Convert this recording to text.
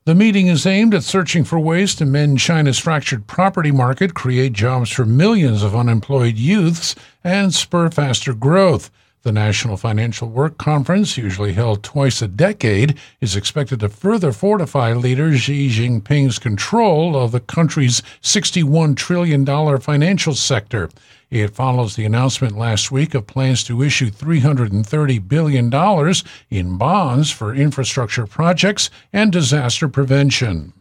The meeting is aimed at searching for ways to mend China's fractured property market, create jobs for millions of unemployed youths, and spur faster growth. The National Financial Work Conference, usually held twice a decade, is expected to further fortify leader Xi Jinping's control of the country's $61 trillion financial sector. It follows the announcement last week of plans to issue $330 billion in bonds for infrastructure projects and disaster prevention.